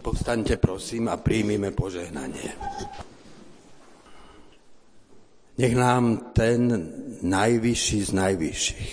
Povstaňte prosím a príjmime požehnanie. Nech nám ten najvyšší z najvyšších,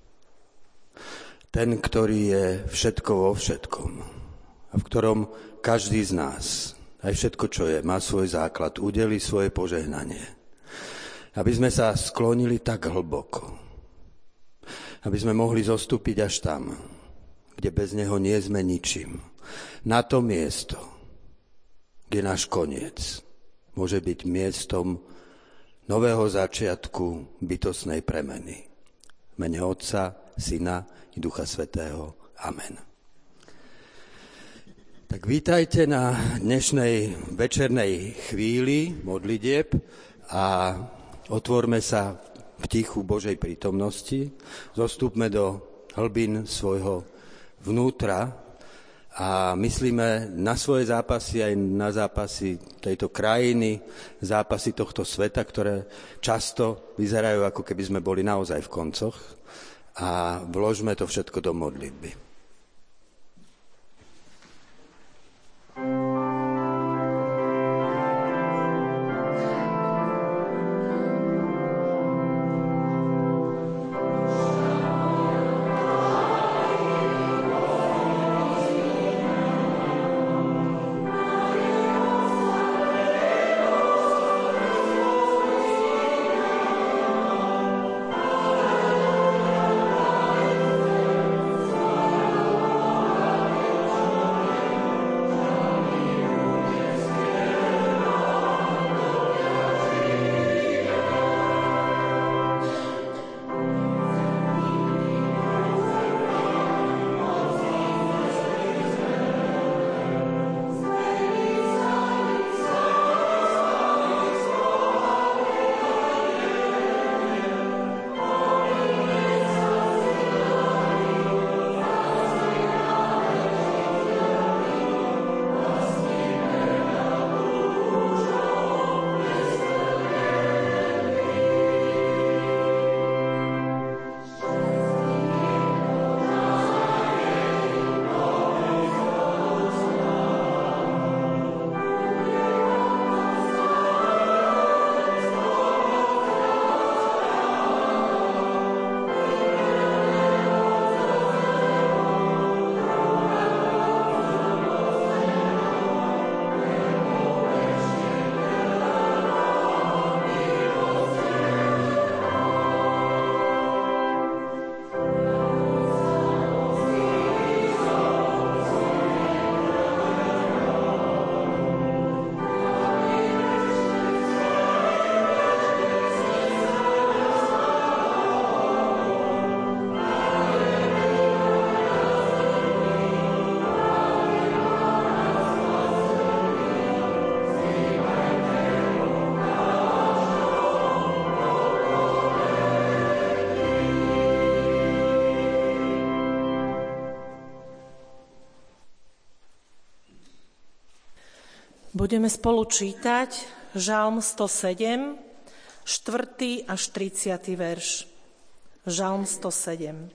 ten, ktorý je všetko vo všetkom a v ktorom každý z nás, aj všetko, čo je, má svoj základ, udeli svoje požehnanie. Aby sme sa sklonili tak hlboko, aby sme mohli zostúpiť až tam, kde bez neho nie sme ničím. Na to miesto, kde náš koniec môže byť miestom nového začiatku bytostnej premeny. V mene Otca, Syna i Ducha Svätého. Amen. Tak vítajte na dnešnej večernej chvíli modlitieb a otvorme sa v tichu Božej prítomnosti. Zostúpme do hlbín svojho vnútra a myslíme na svoje zápasy aj na zápasy tejto krajiny, zápasy tohto sveta, ktoré často vyzerajú, ako keby sme boli naozaj v koncoch, a vložme to všetko do modlitby. Budeme spolu čítať Žalm 107, 4. až 30. verš. Žalm 107.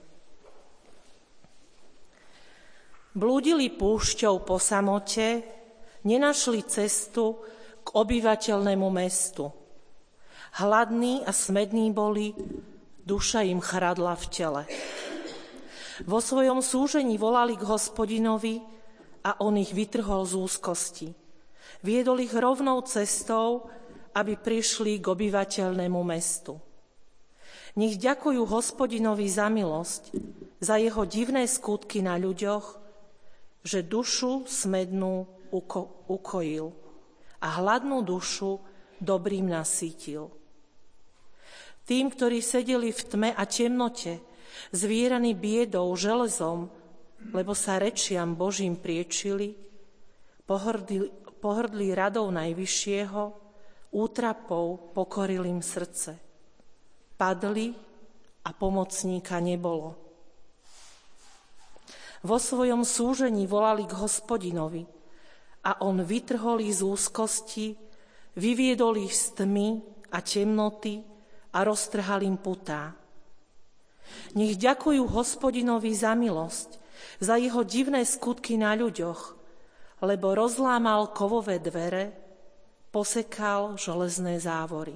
Blúdili púšťou po samote, nenašli cestu k obyvateľnému mestu. Hladní a smední boli, duša im chradla v tele. Vo svojom súžení volali k Hospodinovi a on ich vytrhol z úzkosti. Viedol ich rovnou cestou, aby prišli k obyvateľnému mestu. Nech ďakujú Hospodinovi za milosť, za jeho divné skutky na ľuďoch, že dušu smednú ukojil a hladnú dušu dobrým nasýtil. Tým, ktorí sedeli v tme a temnote, zvieraní biedou, železom, lebo sa rečiam Božím priečili, pohrdli radou Najvyššieho, útrapou pokoril im srdce. Padli a pomocníka nebolo. Vo svojom súžení volali k Hospodinovi a on vytrhol ich z úzkosti, vyviedol ich z tmy a temnoty a roztrhal im putá. Nech ďakujú Hospodinovi za milosť, za jeho divné skutky na ľuďoch, lebo rozlámal kovové dvere, posekal železné závory.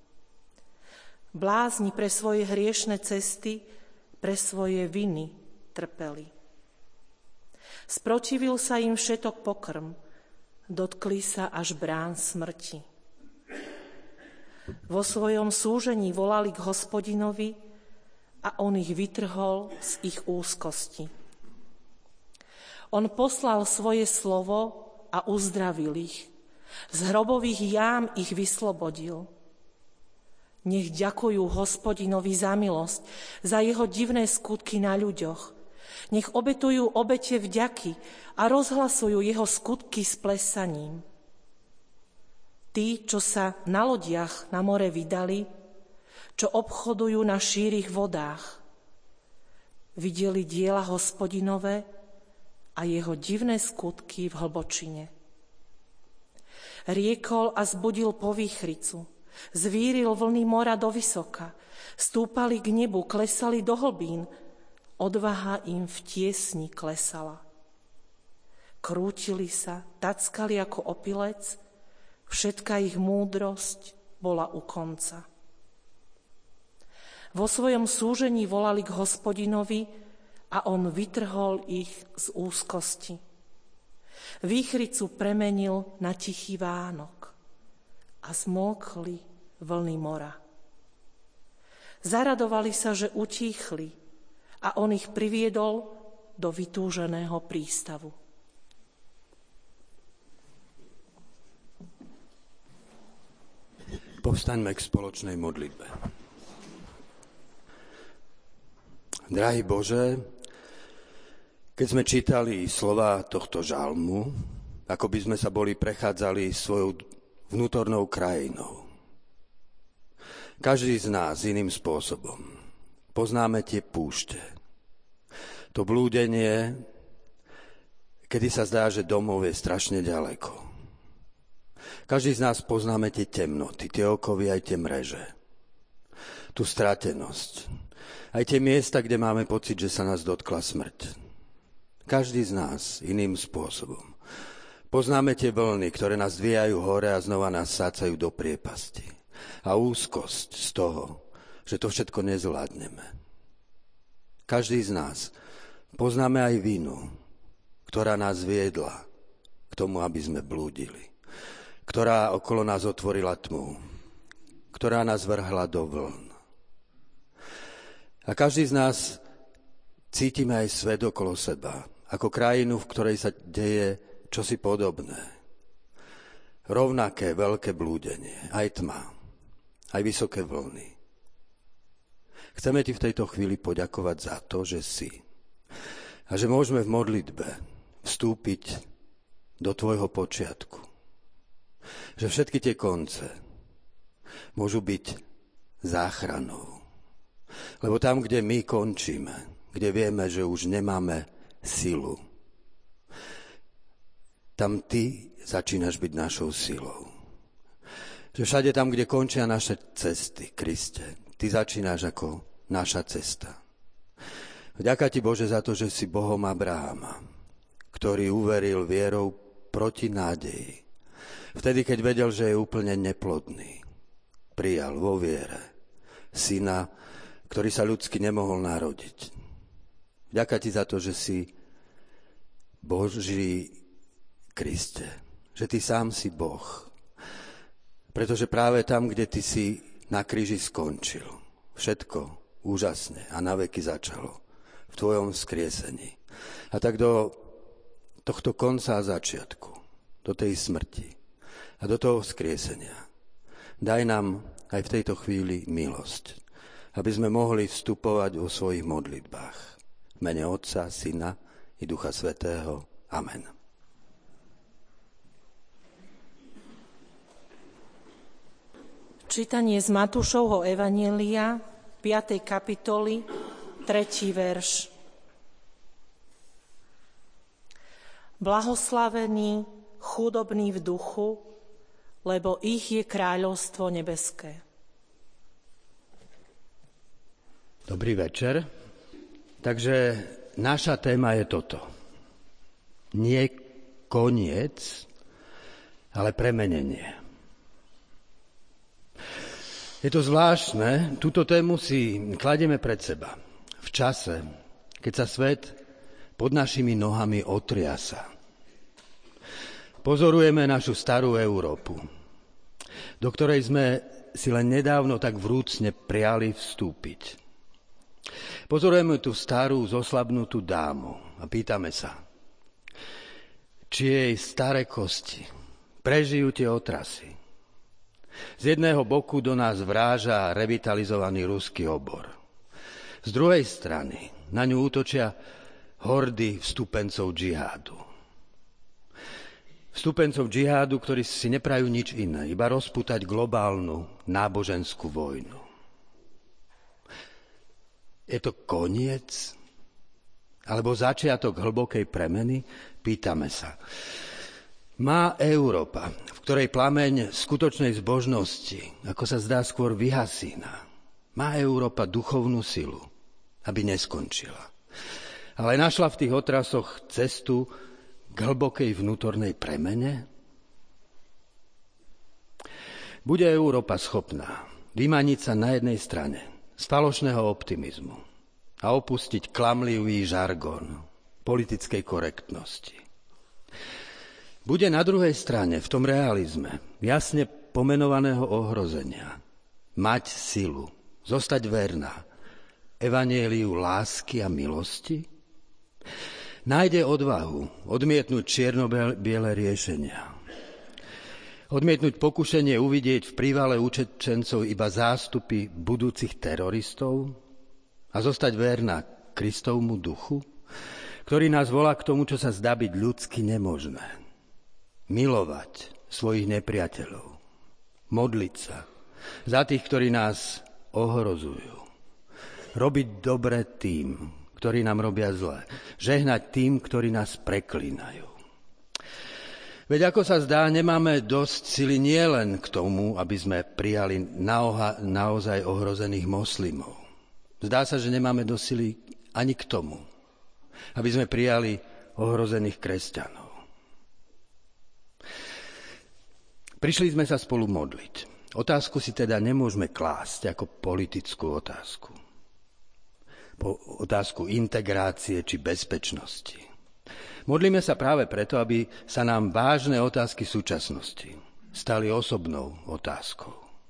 Blázni pre svoje hriešne cesty, pre svoje viny trpeli. Sprotivil sa im všetok pokrm, dotkli sa až brán smrti. Vo svojom súžení volali k Hospodinovi a on ich vytrhol z ich úzkosti. On poslal svoje slovo a uzdravil ich. Z hrobových jám ich vyslobodil. Nech ďakujú Hospodinovi za milosť, za jeho divné skutky na ľuďoch. Nech obetujú obete vďaky a rozhlasujú jeho skutky s plesaním. Tí, čo sa na lodiach na more vydali, čo obchodujú na šírich vodách, videli diela Hospodinové a jeho divné skutky v hlbočine. Riekol a zbudil povýchricu, zvíril vlny mora do vysoka, stúpali k nebu, klesali do hlbín, odvaha im v tiesni klesala. Krútili sa, tackali ako opilec, všetka ich múdrosť bola u konca. Vo svojom súžení volali k Hospodinovi a on vytrhol ich z úzkosti. Výchricu premenil na tichý Vánok a zmlkli vlny mora. Zaradovali sa, že utíchli a on ich priviedol do vytúženého prístavu. Povstaňme k spoločnej modlitbe. Drahý Bože, keď sme čítali slova tohto žalmu, ako by sme sa boli prechádzali svojou vnútornou krajinou. Každý z nás iným spôsobom. Poznáme tie púšte. To blúdenie, kedy sa zdá, že domov je strašne ďaleko. Každý z nás poznáme tie temnoty, tie okovy, aj tie mreže. Tú stratenosť. Aj tie miesta, kde máme pocit, že sa nás dotkla smrť. Každý z nás iným spôsobom. Poznáme tie vlny, ktoré nás dvíjajú hore a znova nás sácajú do priepasti. A úzkosť z toho, že to všetko nezvládneme. Každý z nás poznáme aj vinu, ktorá nás viedla k tomu, aby sme blúdili. Ktorá okolo nás otvorila tmu, ktorá nás vrhla do vln. A každý z nás cítime aj svet okolo seba, ako krajinu, v ktorej sa deje čosi podobné. Rovnaké veľké blúdenie, aj tma, aj vysoké vlny. Chceme ti v tejto chvíli poďakovať za to, že si a že môžeme v modlitbe vstúpiť do tvojho počiatku. Že všetky tie konce môžu byť záchranou. Lebo tam, kde my končíme, kde vieme, že už nemáme silu, tam ty začínaš byť našou silou. Že všade tam, kde končia naše cesty, Kriste, ty začínaš ako naša cesta. Vďaka ti, Bože, za to, že si Bohom Abrahama, ktorý uveril vierou proti nádeji. Vtedy, keď vedel, že je úplne neplodný, prijal vo viere syna, ktorý sa ľudsky nemohol narodiť. Vďaka ti za to, že si Boží Kriste, že ty sám si Boh. Pretože práve tam, kde ty si na kríži skončil, všetko úžasne a naveky začalo v tvojom vzkriesení. A tak do tohto konca a začiatku, do tej smrti, a do toho vzkriesenia. Daj nám aj v tejto chvíli milosť, aby sme mohli vstupovať vo svojich modlitbách. V mene Otca, Syna i Ducha Svätého. Amen. Čítanie z Matúšovho evanjelia, 5. kapitoly, 3. verš. Blahoslavení, chudobní v duchu, lebo ich je kráľovstvo nebeské. Dobrý večer. Takže naša téma je toto. Nie koniec, ale premenenie. Je to zvláštne, túto tému si kladieme pred seba v čase, keď sa svet pod našimi nohami otriasa. Pozorujeme našu starú Európu, do ktorej sme si len nedávno tak vrúcne priali vstúpiť. Pozorujeme tú starú, zoslabnutú dámu a pýtame sa, či jej staré kosti prežijú tie otrasy. Z jedného boku do nás vráža revitalizovaný ruský obor. Z druhej strany na ňu útočia hordy vstupencov džihádu. Vstupencov džihádu, ktorí si neprajú nič iné, iba rozpútať globálnu náboženskú vojnu. Je to koniec? Alebo začiatok hlbokej premeny? Pýtame sa. Má Európa, v ktorej plameň skutočnej zbožnosti, ako sa zdá, skôr vyhasína, má Európa duchovnú silu, aby neskončila. Ale našla v tých otrasoch cestu k hlbokej vnútornej premene? Bude Európa schopná vymaniť sa na jednej strane z falošného optimizmu a opustiť klamlivý žargón politickej korektnosti. Bude na druhej strane, v tom realizme, jasne pomenovaného ohrozenia, mať silu, zostať verná evanjeliu lásky a milosti? Nájde odvahu odmietnúť čierno-biele riešenia. Odmietnúť pokušenie uvidieť v prívale utečencov iba zástupy budúcich teroristov a zostať verná Kristovmu duchu, ktorý nás volá k tomu, čo sa zdá byť ľudsky nemožné. Milovať svojich nepriateľov. Modliť sa za tých, ktorí nás ohrozujú. Robiť dobre tým, ktorí nám robia zlé. Žehnať tým, ktorí nás preklínajú. Veď ako sa zdá, nemáme dosť sily nielen k tomu, aby sme prijali naozaj ohrozených moslimov. Zdá sa, že nemáme dosť sily ani k tomu, aby sme prijali ohrozených kresťanov. Prišli sme sa spolu modliť. Otázku si teda nemôžeme klásť ako politickú otázku. Otázku integrácie či bezpečnosti. Modlíme sa práve preto, aby sa nám vážne otázky súčasnosti stali osobnou otázkou.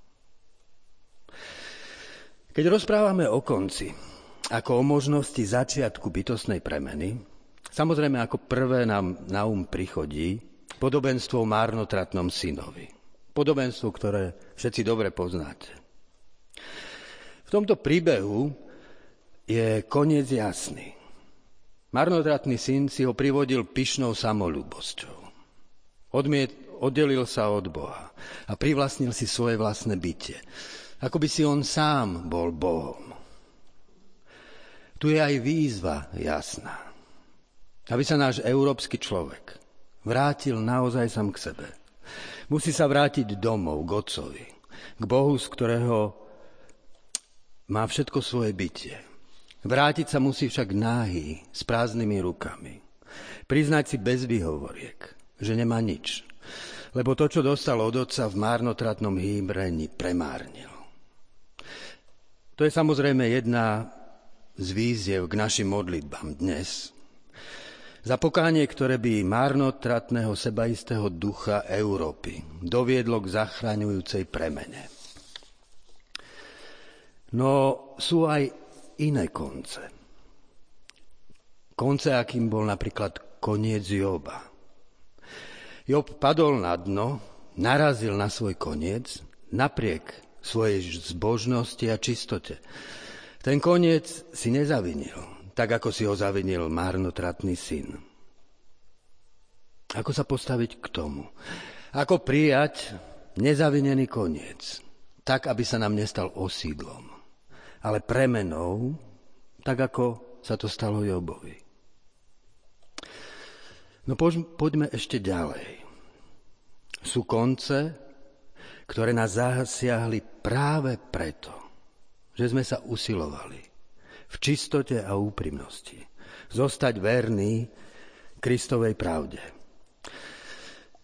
Keď rozprávame o konci, ako o možnosti začiatku bytostnej premeny, samozrejme ako prvé nám na prichodí podobenstvo o márnotratnom synovi. Podobenstvo, ktoré všetci dobre poznáte. V tomto príbehu je koniec jasný. Marnotratný syn si ho privodil pyšnou samoľúbosťou. Oddelil sa od Boha a privlastnil si svoje vlastné bytie. Ako by si on sám bol Bohom. Tu je aj výzva jasná. Aby sa náš európsky človek vrátil naozaj sám k sebe. Musí sa vrátiť domov, k Otcovi, k Bohu, z ktorého má všetko svoje bytie. Vrátiť sa musí však náhy, s prázdnymi rukami. Priznať si bez výhovoriek, že nemá nič, lebo to, čo dostal od Otca v márnotratnom hýbrení, premárnil. To je samozrejme jedna z výziev k našim modlitbám dnes. Za pokánie, ktoré by márnotratného sebaistého ducha Európy doviedlo k zachraňujúcej premene. No sú aj iné konce. Konce, akým bol napríklad koniec Joba. Job padol na dno, narazil na svoj koniec, napriek svojej zbožnosti a čistote. Ten koniec si nezavinil, tak ako si ho zavinil márnotratný syn. Ako sa postaviť k tomu? Ako prijať nezavinený koniec, tak, aby sa nám nestal osídlom, ale premenou, tak ako sa to stalo Jobovi. No poďme ešte ďalej. Sú konce, ktoré nás zasiahli práve preto, že sme sa usilovali v čistote a úprimnosti zostať verní Kristovej pravde.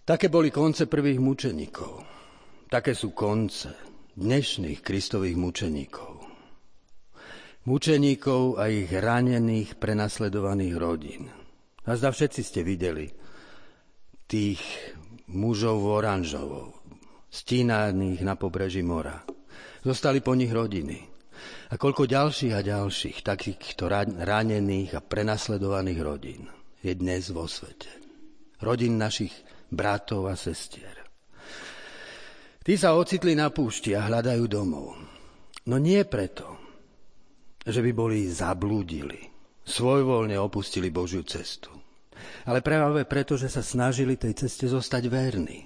Také boli konce prvých mučeníkov. Také sú konce dnešných Kristových mučeníkov. Mučeníkov a ich ranených, prenasledovaných rodín. A zdá, všetci ste videli tých mužov v oranžovom, stínaných na pobreží mora. Zostali po nich rodiny. A koľko ďalších a ďalších takýchto ranených a prenasledovaných rodín je dnes vo svete. Rodín našich bratov a sestier. Tí sa ocitli na púšti a hľadajú domov. No nie preto, že by boli zablúdili, svojvoľne opustili Božiu cestu. Ale práve preto, že sa snažili tej ceste zostať verní.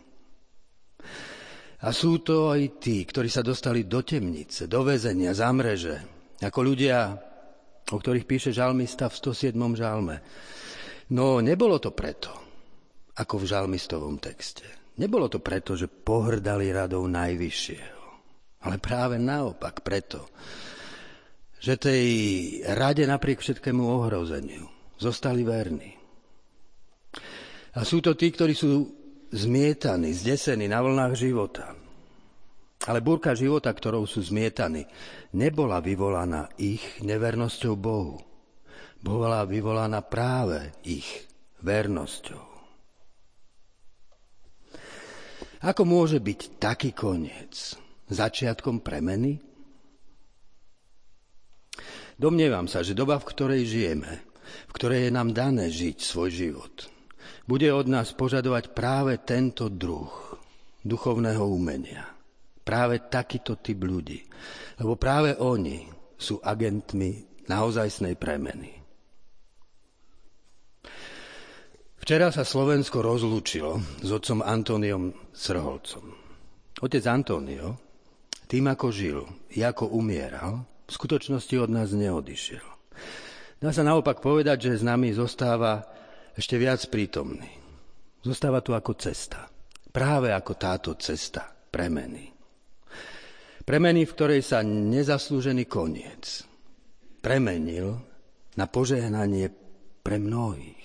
A sú to aj tí, ktorí sa dostali do temnice, do väzenia, za mreže, ako ľudia, o ktorých píše žalmista v 107. žalme. No nebolo to preto, ako v žalmistovom texte. Nebolo to preto, že pohrdali radou Najvyššieho, ale práve naopak preto, že tej rade napriek všetkému ohrozeniu zostali verní. A sú to tí, ktorí sú zmietaní, zdesení na vlnách života. Ale búrka života, ktorou sú zmietaní, nebola vyvolaná ich nevernosťou Bohu. Bola vyvolaná práve ich vernosťou. Ako môže byť taký koniec začiatkom premeny? Domnievam sa, že doba, v ktorej žijeme, v ktorej je nám dané žiť svoj život, bude od nás požadovať práve tento druh duchovného umenia. Práve takýto typ ľudí. Lebo práve oni sú agentmi naozajstnej premeny. Včera sa Slovensko rozlúčilo s otcom Antóniom Srholcom. Otec António, tým ako žil i ako umieral, v skutočnosti od nás neodišiel. Dá sa naopak povedať, že s nami zostáva ešte viac prítomný. Zostáva tu ako cesta. Práve ako táto cesta premeny. Premeny, v ktorej sa nezaslúžený koniec premenil na požehnanie pre mnohých.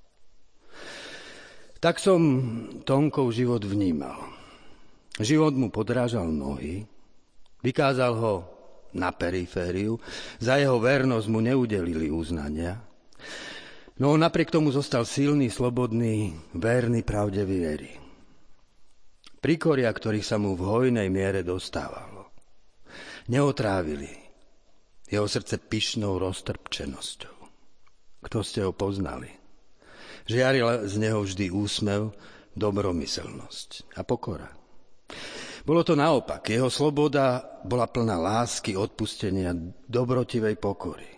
Tak som Tomkov život vnímal. Život mu podrážal nohy, vykázal ho na perifériu, za jeho vernosť mu neudelili uznania, no on napriek tomu zostal silný, slobodný, verný pravde viery. Príkoria, ktorých sa mu v hojnej miere dostávalo, neotrávili jeho srdce pyšnou roztrpčenosťou. Kto ste ho poznali? Žiaril z neho vždy úsmev, dobromyselnosť a pokora. Bolo to naopak. Jeho sloboda bola plná lásky, odpustenia, dobrotivej pokory.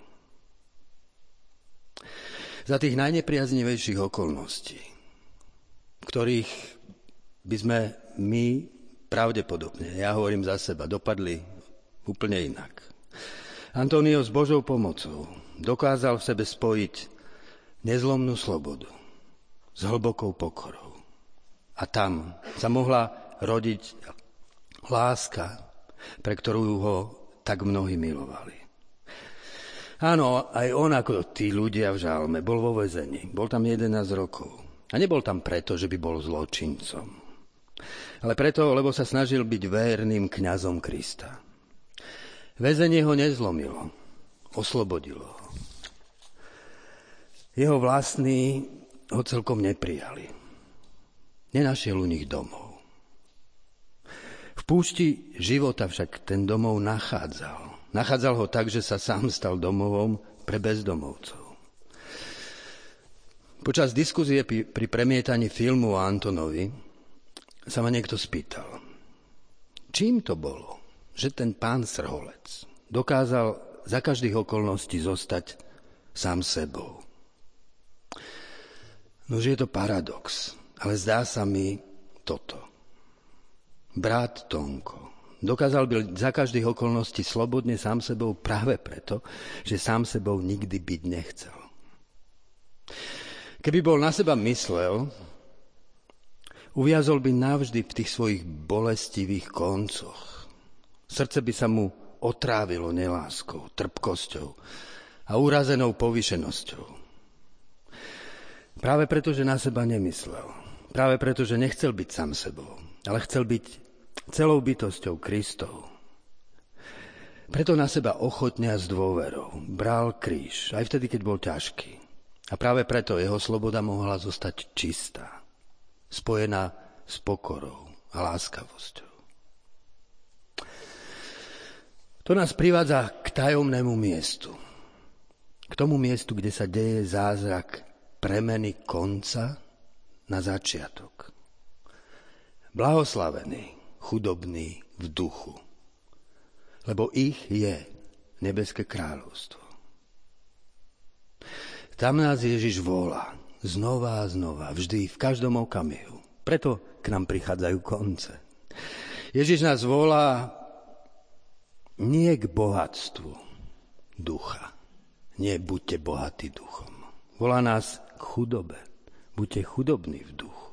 Za tých najnepriaznivejších okolností, v ktorých by sme my pravdepodobne, ja hovorím za seba, dopadli úplne inak. António s Božou pomocou dokázal v sebe spojiť nezlomnú slobodu s hlbokou pokorou. A tam sa mohla rodiť láska, pre ktorú ho tak mnohí milovali. Áno, aj on ako tí ľudia v žalme bol vo väzení. Bol tam 11 rokov. A nebol tam preto, že by bol zločincom. Ale preto, lebo sa snažil byť verným kňazom Krista. Väzenie ho nezlomilo. Oslobodilo ho. Jeho vlastní ho celkom neprijali. Nenašiel u nich domov. V púšti života však ten domov nachádzal. Nachádzal ho tak, že sa sám stal domovom pre bezdomovcov. Počas diskuzie pri premietaní filmu o Antonovi sa ma niekto spýtal, čím to bolo, že ten pán Srholec dokázal za každých okolností zostať sám sebou. Nože je to paradox, ale zdá sa mi toto. Brat Tonko dokázal byť za každých okolností slobodne sám sebou práve preto, že sám sebou nikdy byť nechcel. Keby bol na seba myslel, uviazol by navždy v tých svojich bolestivých koncoch. Srdce by sa mu otrávilo neláskou, trpkosťou a urazenou povýšenosťou. Práve preto, že na seba nemyslel. Práve preto, že nechcel byť sám sebou, ale chcel byť celou bytosťou Kristov. Preto na seba ochotne a s dôverou bral kríž, aj vtedy, keď bol ťažký. A práve preto jeho sloboda mohla zostať čistá, spojená s pokorou a láskavosťou. To nás privádza k tajomnému miestu. K tomu miestu, kde sa deje zázrak premeny konca na začiatok. Blahoslavení, chudobní v duchu, lebo ich je nebeské kráľovstvo. Tam nás Ježiš volá znova a znova, vždy, v každom okamihu. Preto k nám prichádzajú konce. Ježiš nás volá nie k bohatstvu ducha. Nie buďte bohatí duchom. Volá nás k chudobe. Buďte chudobní v duchu.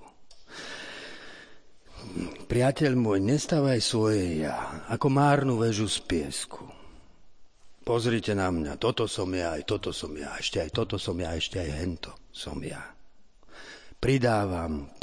Priateľ môj, nestávaj svoje ja, ako márnu väžu z piesku. Pozrite na mňa, toto som ja, aj toto som ja, ešte aj toto som ja, ešte aj hento som ja. Pridávam,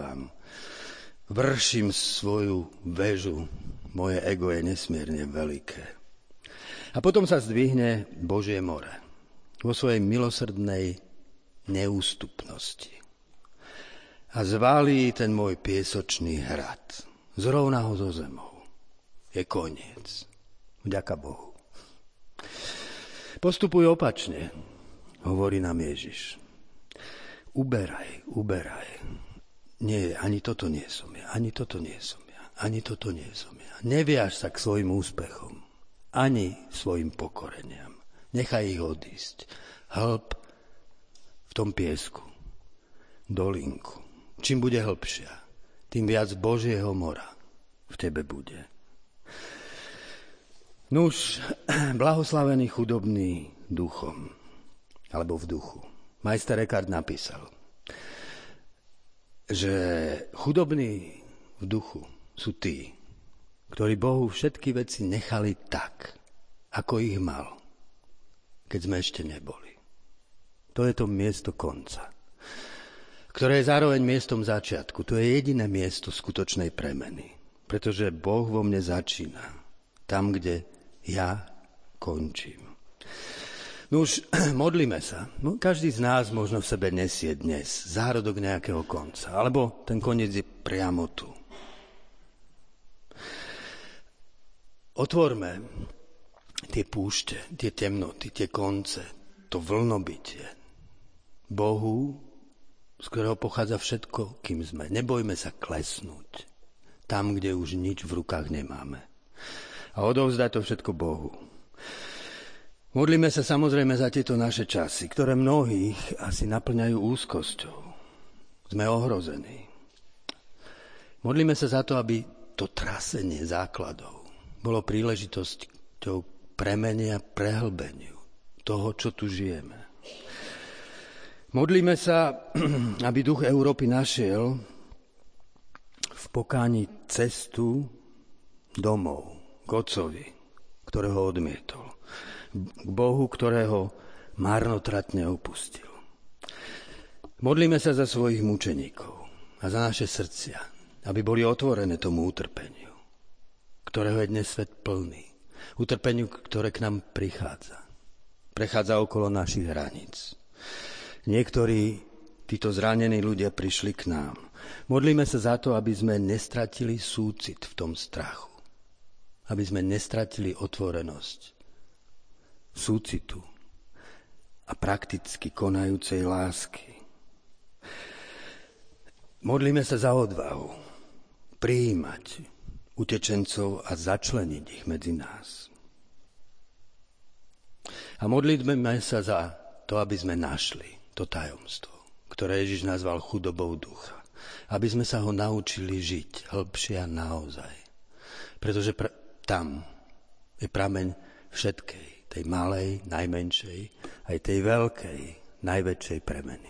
vrším svoju väžu, moje ego je nesmierne veľké. A potom sa zdvihne Božie more vo svojej milosrdnej neústupnosti. A zvalí ten môj piesočný hrad. Zrovna ho zo zemou. Je koniec. Vďaka Bohu. Postupuj opačne, hovorí nám Ježiš. Uberaj. Nie, ani toto nie som ja, ani toto nie som ja, ani toto nie som ja. Neviaž sa k svojim úspechom, ani svojim pokoreniam. Nechaj ich odísť. Hlb v tom piesku, dolinku. Čím bude hlbšia, tým viac Božieho mora v tebe bude. Nuž, blahoslavený chudobný duchom, alebo v duchu. Majster Eckhart napísal, že chudobní v duchu sú tí, ktorí Bohu všetky veci nechali tak, ako ich mal, keď sme ešte neboli. To je to miesto konca, ktoré je zároveň miestom začiatku. To je jediné miesto skutočnej premeny. Pretože Boh vo mne začína. Tam, kde ja končím. No už modlíme sa. No, každý z nás možno v sebe nesie dnes zárodok nejakého konca. Alebo ten koniec je priamo tu. Otvorme tie púšte, tie temnoty, tie konce, to vlnobytie Bohu, z ktorého pochádza všetko, kým sme. Nebojme sa klesnúť tam, kde už nič v rukách nemáme. A odovzdať to všetko Bohu. Modlíme sa samozrejme za tieto naše časy, ktoré mnohých asi naplňajú úzkosťou. Sme ohrození. Modlíme sa za to, aby to trasenie základov bolo príležitosťou premene a prehlbeniu toho, čo tu žijeme. Modlíme sa, aby duch Európy našiel v pokáni cestu domov k Otcovi, ktorého odmietol, k Bohu, ktorého marnotratne opustil. Modlíme sa za svojich mučeníkov a za naše srdcia, aby boli otvorené tomu utrpeniu, ktorého je dnes svet plný. Utrpeniu, ktoré k nám prichádza. Prechádza okolo našich hraníc. Niektorí títo zranení ľudia prišli k nám. Modlíme sa za to, aby sme nestratili súcit v tom strachu. Aby sme nestratili otvorenosť súcitu a prakticky konajúcej lásky. Modlíme sa za odvahu prijímať utečencov a začleniť ich medzi nás. A modlíme sa za to, aby sme našli to tajomstvo, ktoré Ježiš nazval chudobou ducha. Aby sme sa ho naučili žiť hlbšie a naozaj. Pretože tam je prameň všetkej, tej malej, najmenšej, aj tej veľkej, najväčšej premeny.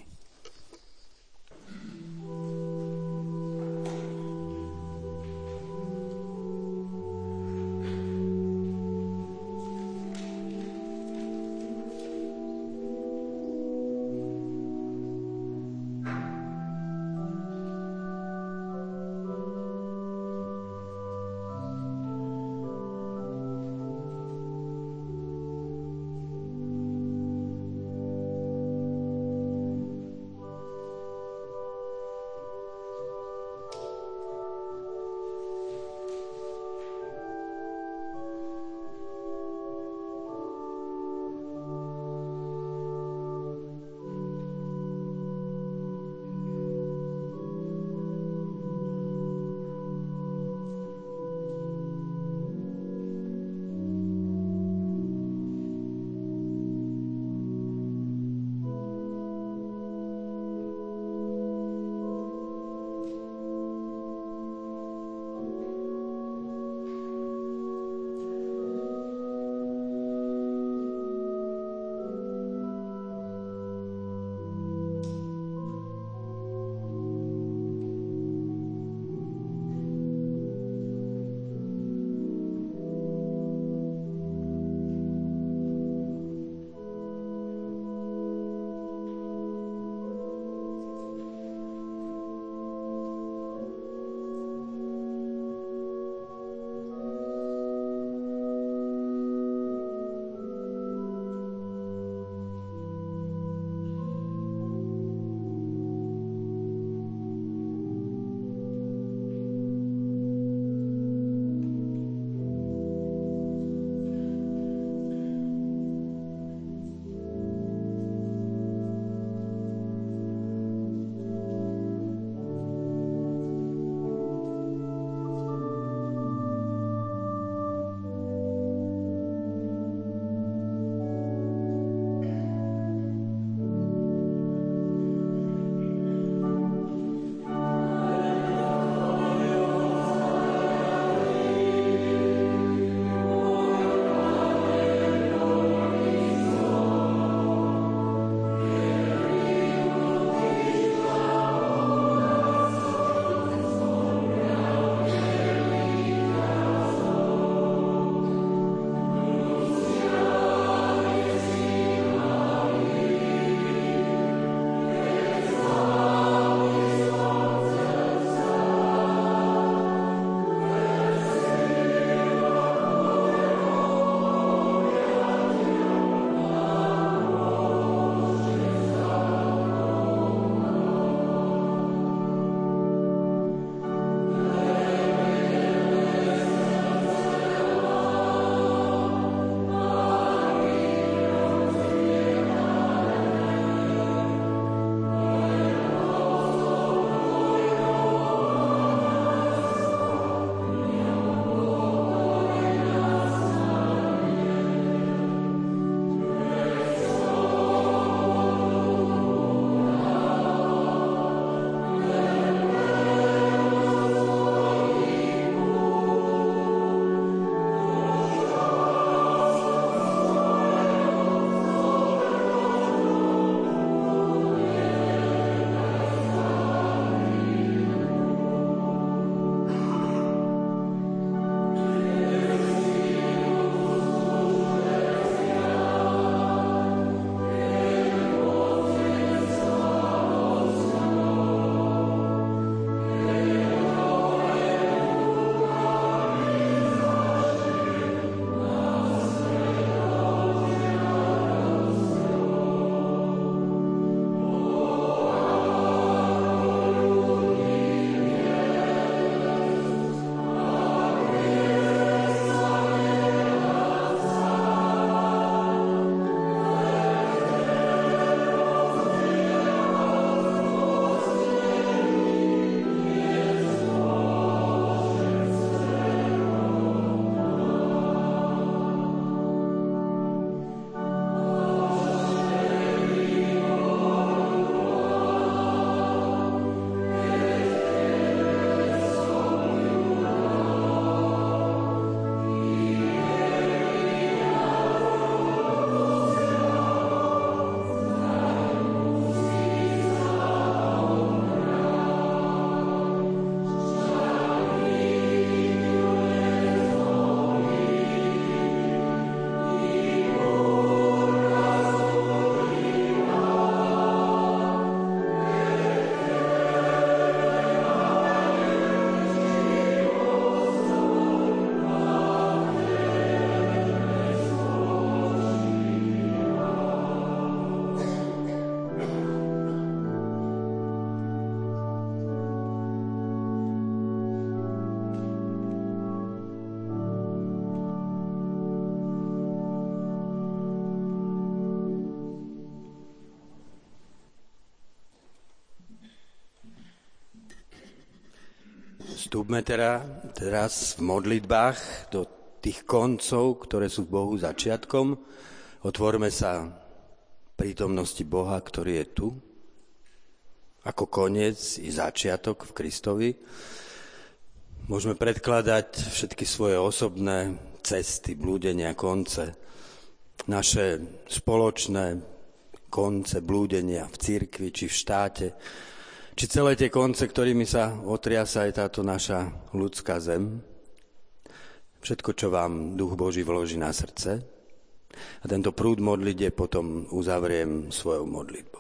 Vstúpme teraz v modlitbách do tých koncov, ktoré sú v Bohu začiatkom. Otvorme sa prítomnosti Boha, ktorý je tu, ako koniec i začiatok v Kristovi. Môžeme predkladať všetky svoje osobné cesty, blúdenia, konce, naše spoločné konce blúdenia v cirkvi či v štáte, či celé tie konce, ktorými sa otriasa aj táto naša ľudská zem. Všetko, čo vám Duch Boží vloží na srdce. A tento prúd modlite potom uzavriem svojou modlitbou.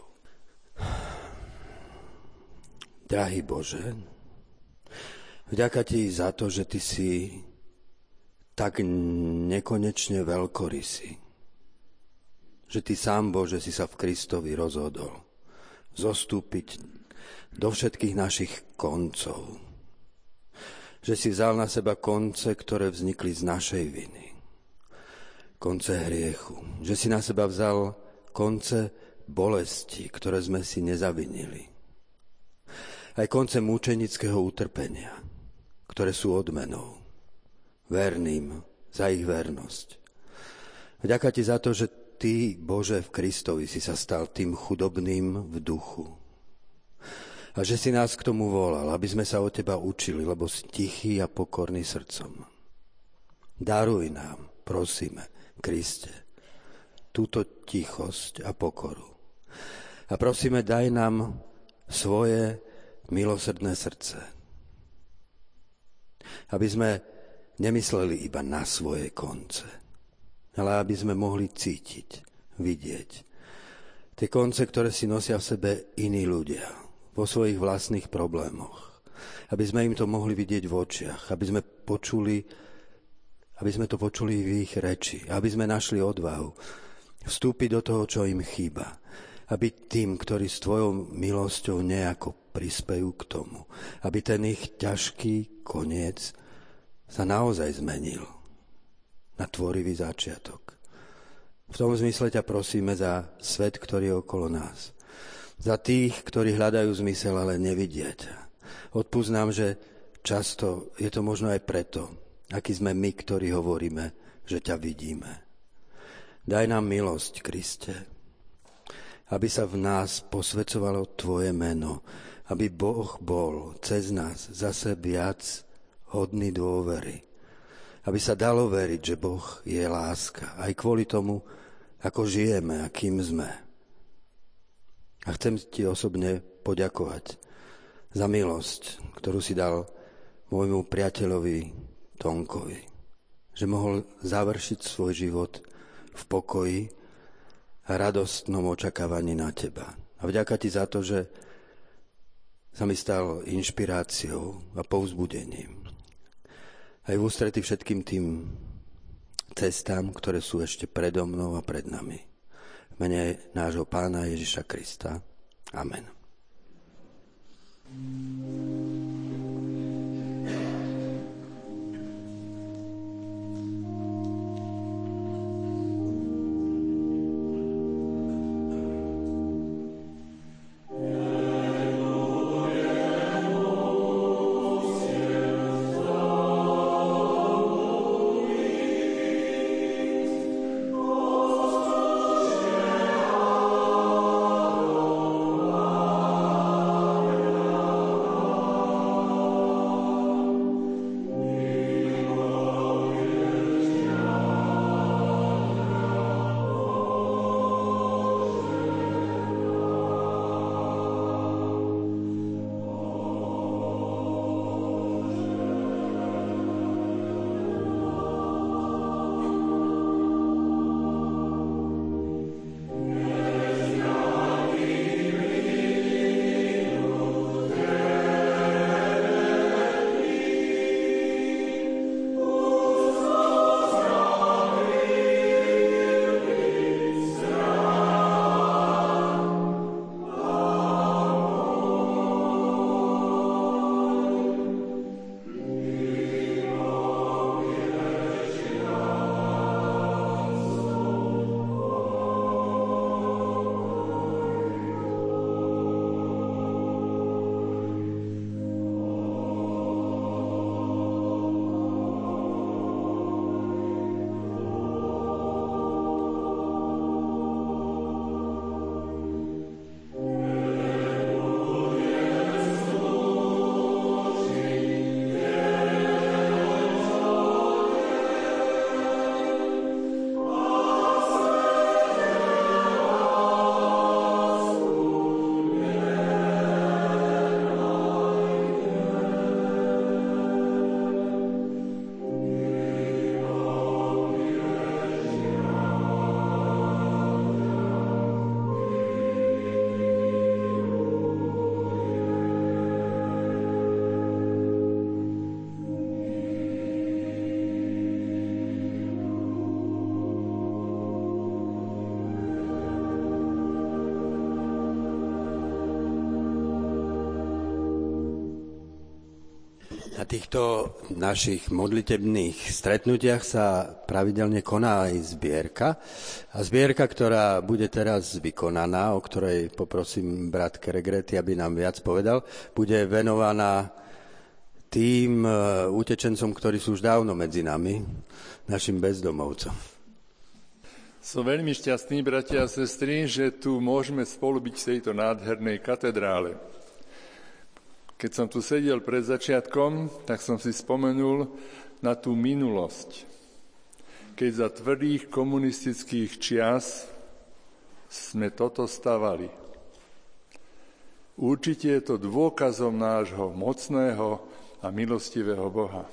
Drahý Bože, vďaka Ti za to, že Ty si tak nekonečne veľkorysý. Že Ty sám, Bože, si sa v Kristovi rozhodol zostúpiť do všetkých našich koncov. Že si vzal na seba konce, ktoré vznikli z našej viny. Konce hriechu. Že si na seba vzal konce bolesti, ktoré sme si nezavinili. Aj konce mučenického utrpenia, ktoré sú odmenou. Verným za ich vernosť. Vďaka Ti za to, že Ty, Bože, v Kristovi si sa stal tým chudobným v duchu. A že si nás k tomu volal, aby sme sa od Teba učili, lebo si tichý a pokorný srdcom. Daruj nám, prosíme, Kriste, túto tichosť a pokoru. A prosíme, daj nám svoje milosrdné srdce. Aby sme nemysleli iba na svoje konce, ale aby sme mohli cítiť, vidieť tie konce, ktoré si nosia v sebe iní ľudia, vo svojich vlastných problémoch. Aby sme im to mohli vidieť v očiach, aby sme to počuli v ich reči, aby sme našli odvahu vstúpiť do toho, čo im chýba. Aby tým, ktorí s Tvojou milosťou nejako prispejú k tomu, aby ten ich ťažký koniec sa naozaj zmenil na tvorivý začiatok. V tom zmysle ťa prosíme za svet, ktorý je okolo nás. Za tých, ktorí hľadajú zmysel, ale nevidia ťa. Odpusť nám, že často je to možno aj preto, akí sme my, ktorí hovoríme, že ťa vidíme. Daj nám milosť, Kriste, aby sa v nás posvedzovalo Tvoje meno, aby Boh bol cez nás zase viac hodný dôvery. Aby sa dalo veriť, že Boh je láska, aj kvôli tomu, ako žijeme a kým sme. A chcem Ti osobne poďakovať za milosť, ktorú si dal môjmu priateľovi Tonkovi. Že mohol završiť svoj život v pokoji a radostnom očakávaní na Teba. A vďaka Ti za to, že sa mi stal inšpiráciou a povzbudením. Aj v ústrety všetkým tým cestám, ktoré sú ešte predo mnou a pred nami. V mene nášho Pána Ježiša Krista. Amen. Na týchto našich modlitebných stretnutiach sa pravidelne koná aj zbierka. A zbierka, ktorá bude teraz vykonaná, o ktorej poprosím brat Keregrety, aby nám viac povedal, bude venovaná tým utečencom, ktorí sú už dávno medzi nami, našim bezdomovcom. Som veľmi šťastný, bratia a sestry, že tu môžeme spolu byť v tejto nádhernej katedrále. Keď som tu sedel pred začiatkom, tak som si spomenul na tú minulosť, keď za tvrdých komunistických čias sme toto stavali. Určite je to dôkazom nášho mocného a milostivého Boha.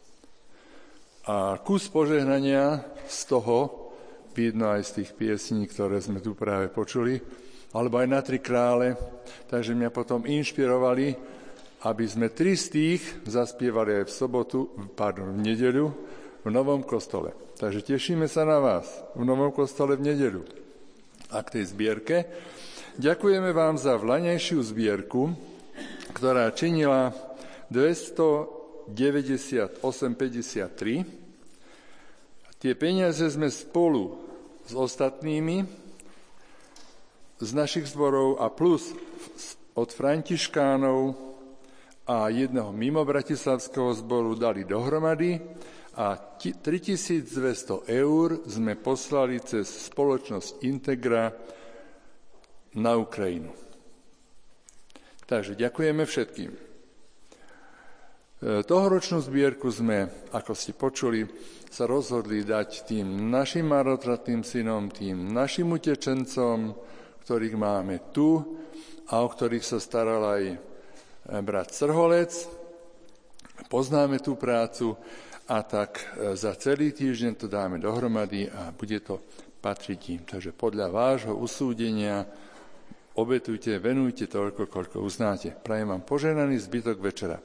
A kus požehnania z toho vidno aj z tých piesní, ktoré sme tu práve počuli, alebo aj na 3 krále, takže mňa potom inšpirovali, aby sme 3 z tých zaspievali aj v nedeľu v Novom kostole. Takže tešíme sa na vás v Novom kostole v nedeľu. A k tej zbierke ďakujeme vám za vlaňajšiu zbierku, ktorá činila 298,53. Tie peniaze sme spolu s ostatnými z našich zborov a plus od františkánov a jedného mimo bratislavského zboru dali dohromady a 3200 eur sme poslali cez spoločnosť Integra na Ukrajinu. Takže ďakujeme všetkým. Tohoročnú zbierku sme, ako ste počuli, sa rozhodli dať tým našim marnotratným synom, tým našim utečencom, ktorých máme tu a o ktorých sa staral aj brat Crholec. Poznáme tú prácu a tak za celý týždeň to dáme dohromady a bude to patriť im. Takže podľa vášho usúdenia obetujte, venujte toľko, koľko uznáte. Prajem vám požehnaný zbytok večera.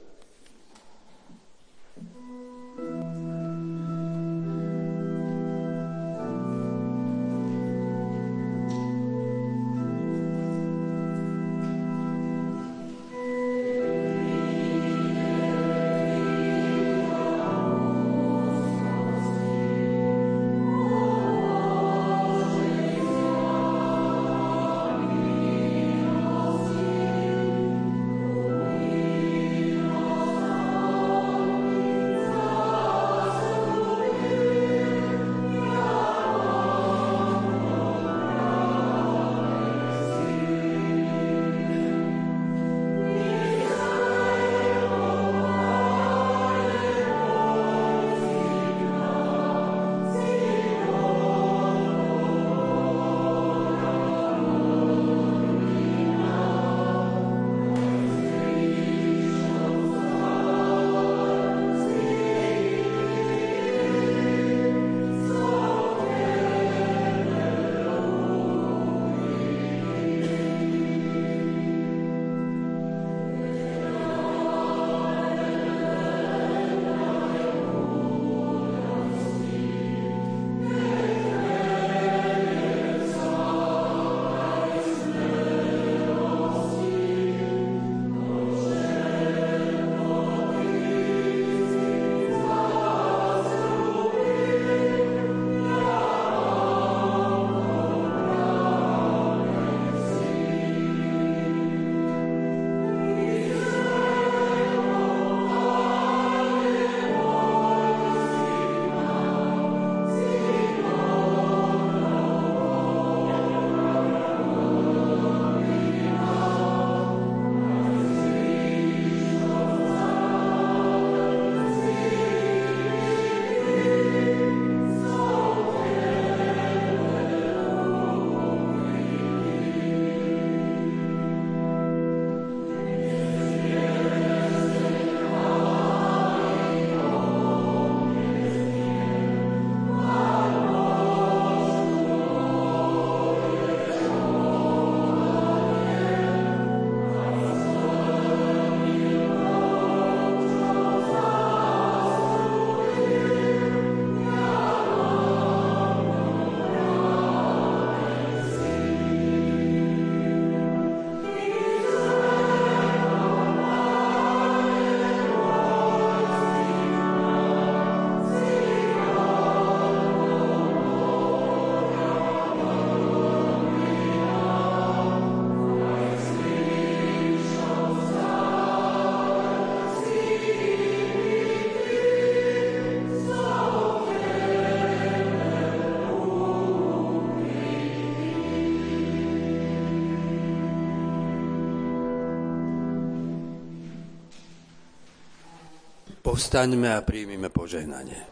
Povstaňme a príjmime požehnanie.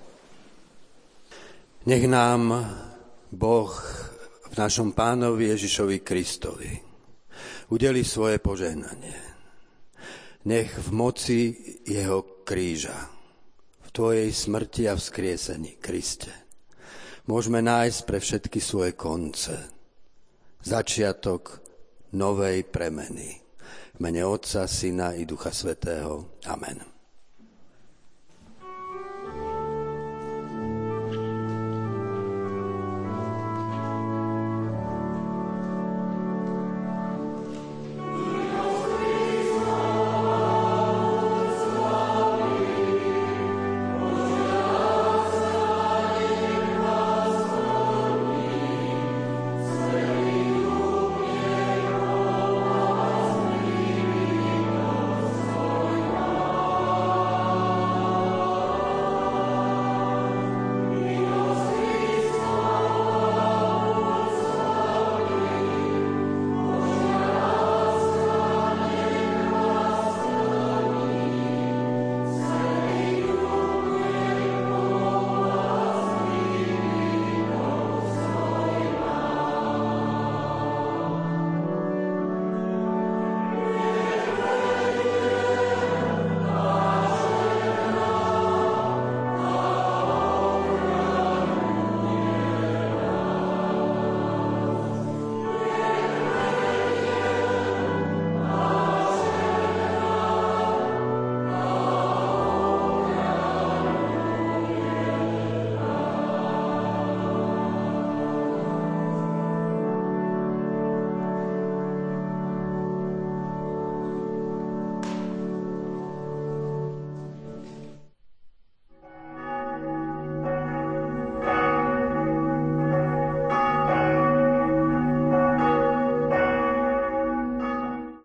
Nech nám Boh v našom Pánovi Ježišovi Kristovi udeli svoje požehnanie. Nech v moci jeho kríža, v tvojej smrti a vzkriesení, Kriste, môžeme nájsť pre všetky svoje konce začiatok novej premeny. V mene Otca, Syna i Ducha Svätého. Amen.